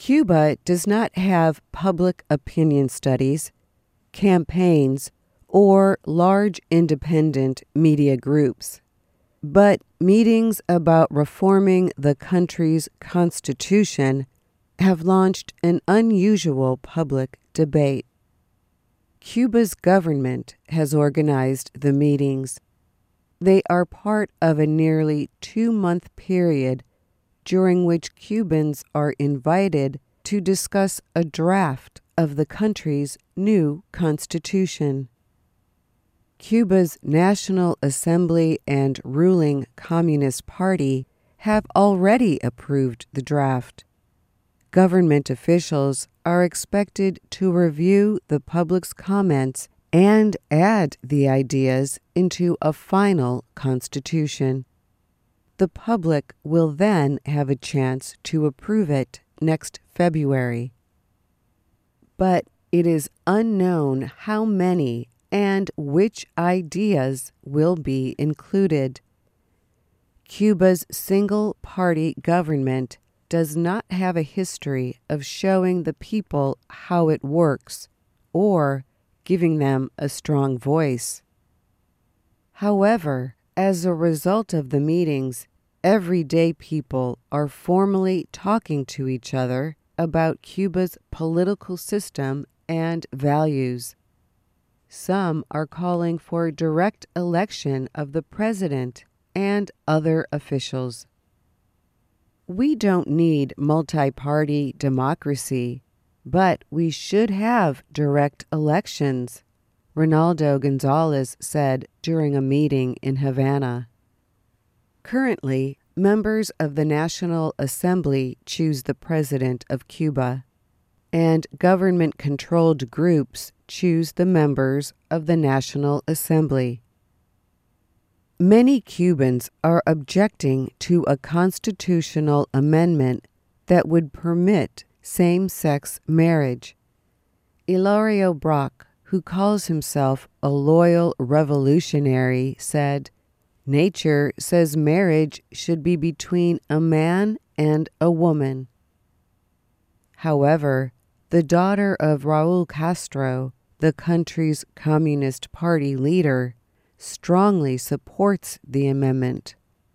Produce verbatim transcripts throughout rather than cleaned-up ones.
Cuba does not have public opinion studies, campaigns, or large independent media groups, but meetings about reforming the country's constitution have launched an unusual public debate. Cuba's government has organized the meetings. They are part of a nearly two-month period during which Cubans are invited to discuss a draft of the country's new constitution. Cuba's National Assembly and ruling Communist Party have already approved the draft. Government officials are expected to review the public's comments and add the ideas into a final constitution. The public will then have a chance to approve it next February. But it is unknown how many and which ideas will be included. Cuba's single-party government does not have a history of showing the people how it works or giving them a strong voice. However, as a result of the meetings, everyday people are formally talking to each other about Cuba's political system and values. Some are calling for direct election of the president and other officials. We don't need multi-party democracy, but we should have direct elections, Ronaldo Gonzalez said during a meeting in Havana. Currently, members of the National Assembly choose the president of Cuba, and government-controlled groups choose the members of the National Assembly. Many Cubans are objecting to a constitutional amendment that would permit same-sex marriage. Hilario Brock, who calls himself a loyal revolutionary, said, "Nature says marriage should be between a man and a woman." However, the daughter of Raul Castro, the country's Communist Party leader, strongly supports the amendment.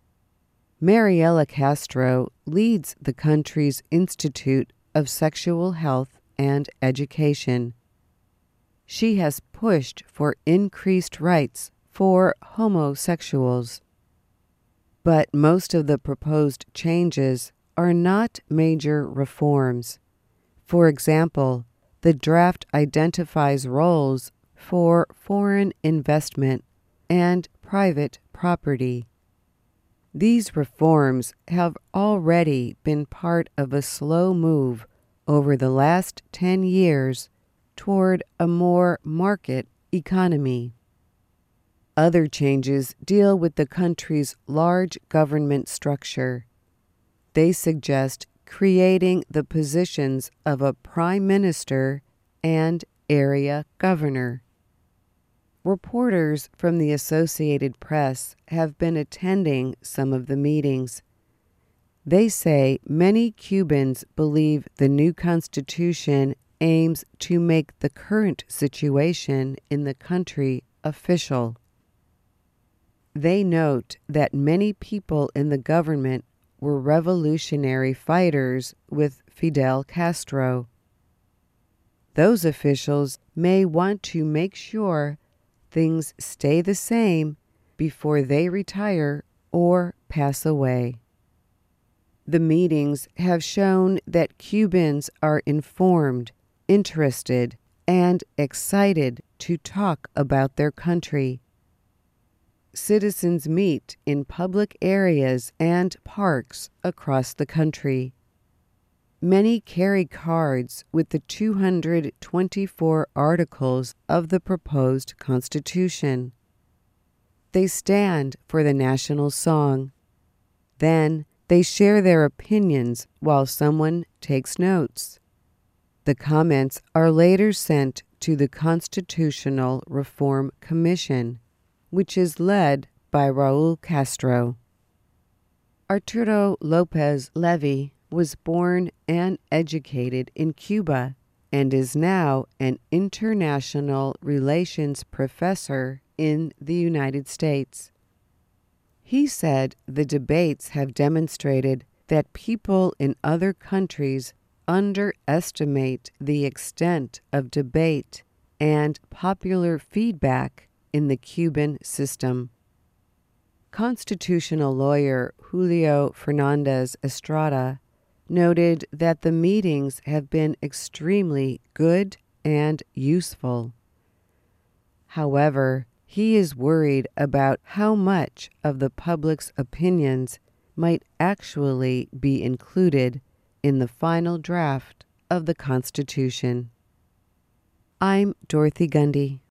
Mariela Castro leads the country's Institute of Sexual Health and Education. She has pushed for increased rights for homosexuals. But most of the proposed changes are not major reforms. For example, the draft identifies roles for foreign investment and private property. These reforms have already been part of a slow move over the last ten years toward a more market economy. Other changes deal with the country's large government structure. They suggest creating the positions of a prime minister and area governor. Reporters from the Associated Press have been attending some of the meetings. They say many Cubans believe the new constitution aims to make the current situation in the country official. They note that many people in the government were revolutionary fighters with Fidel Castro. Those officials may want to make sure things stay the same before they retire or pass away. The meetings have shown that Cubans are informed, interested, and excited to talk about their country. Citizens meet in public areas and parks across the country. Many carry cards with the two hundred twenty-four articles of the proposed Constitution. They stand for the national song. Then they share their opinions while someone takes notes. The comments are later sent to the Constitutional Reform Commission, which is led by Raul Castro. Arturo Lopez Levy, was born and educated in Cuba and is now an international relations professor in the United States. He said the debates have demonstrated that people in other countries underestimate the extent of debate and popular feedback in the Cuban system. Constitutional lawyer Julio Fernandez Estrada noted that the meetings have been extremely good and useful. However, he is worried about how much of the public's opinions might actually be included in the final draft of the Constitution. I'm Dorothy Gundy.